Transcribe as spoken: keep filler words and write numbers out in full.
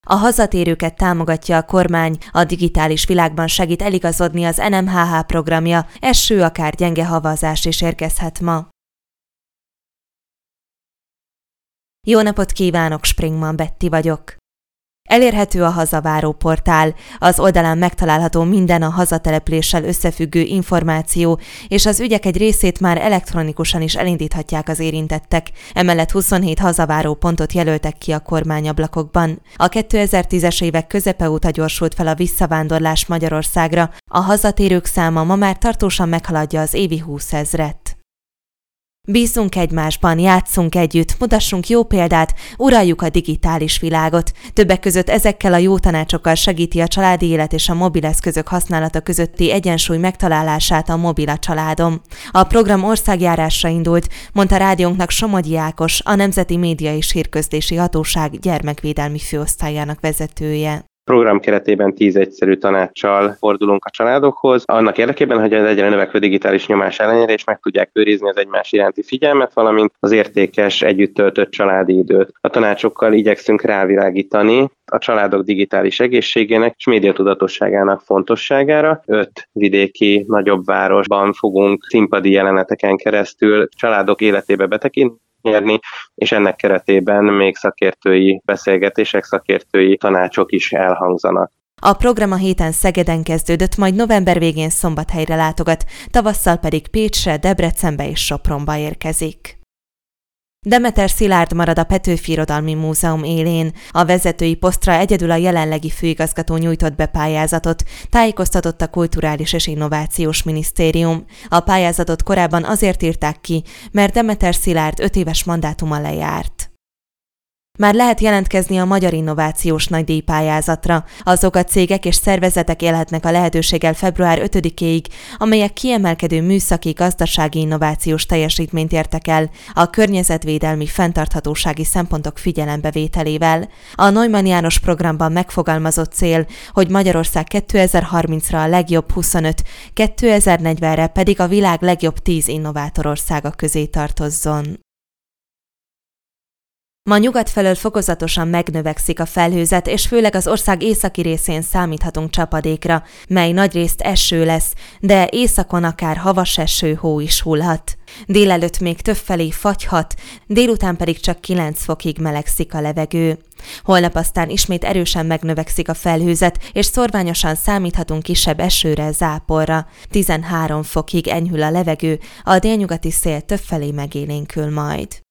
A hazatérőket támogatja a kormány, a digitális világban segít eligazodni az en em há há programja, eső, akár gyenge havazás is érkezhet ma. Jó napot kívánok, Springman Betty vagyok. Elérhető a Hazaváró portál, az oldalán megtalálható minden a hazatelepüléssel összefüggő információ, és az ügyek egy részét már elektronikusan is elindíthatják az érintettek. Emellett huszonhét hazaváró pontot jelöltek ki a kormányablakokban. A kétezer-tízes évek közepe óta gyorsult fel a visszavándorlás Magyarországra, a hazatérők száma ma már tartósan meghaladja az évi húszezret. Bízzunk egymásban, játsszunk együtt, mutassunk jó példát, uraljuk a digitális világot. Többek között ezekkel a jó tanácsokkal segíti a családi élet és a mobileszközök használata közötti egyensúly megtalálását a Mobil a családom. A program országjárásra indult, mondta rádiónknak Somogyi Ákos, a Nemzeti Média és Hírközlési Hatóság gyermekvédelmi főosztályának vezetője. Program keretében tíz egyszerű tanáccsal fordulunk a családokhoz, annak érdekében, hogy az egyre növekvő digitális nyomás ellenére is meg tudják őrizni az egymás iránti figyelmet, valamint az értékes, együtt töltött családi időt. A tanácsokkal igyekszünk rávilágítani a családok digitális egészségének és médiatudatosságának fontosságára. Öt vidéki nagyobb városban fogunk színpadi jeleneteken keresztül családok életébe betekinteni, nyerni, és ennek keretében még szakértői beszélgetések, szakértői tanácsok is elhangzanak. A program a héten Szegeden kezdődött, majd november végén Szombathelyre látogat, tavasszal pedig Pécsre, Debrecenbe és Sopronba érkezik. Demeter Szilárd marad a Petőfi Irodalmi Múzeum élén. A vezetői posztra egyedül a jelenlegi főigazgató nyújtott be pályázatot, tájékoztatott a Kulturális és Innovációs Minisztérium. A pályázatot korábban azért írták ki, mert Demeter Szilárd öt éves mandátuma lejárt. Már lehet jelentkezni a Magyar Innovációs Nagydíj pályázatra. Azok a cégek és szervezetek élhetnek a lehetőséggel február ötödikéig, amelyek kiemelkedő műszaki, gazdasági innovációs teljesítményt értek el a környezetvédelmi, fenntarthatósági szempontok figyelembevételével. A Neumann János programban megfogalmazott cél, hogy Magyarország kétezer-harmincra a legjobb huszonöt, kétezer-negyvenre pedig a világ legjobb tíz innovátorországa közé tartozzon. Ma nyugat felől fokozatosan megnövekszik a felhőzet, és főleg az ország északi részén számíthatunk csapadékra, mely nagyrészt eső lesz, de északon akár havas eső, hó is hullhat. Délelőtt még többfelé fagyhat, délután pedig csak kilenc fokig melegszik a levegő. Holnap aztán ismét erősen megnövekszik a felhőzet, és szorványosan számíthatunk kisebb esőre, záporra. tizenhárom fokig enyhül a levegő, a délnyugati szél többfelé megélénkül majd.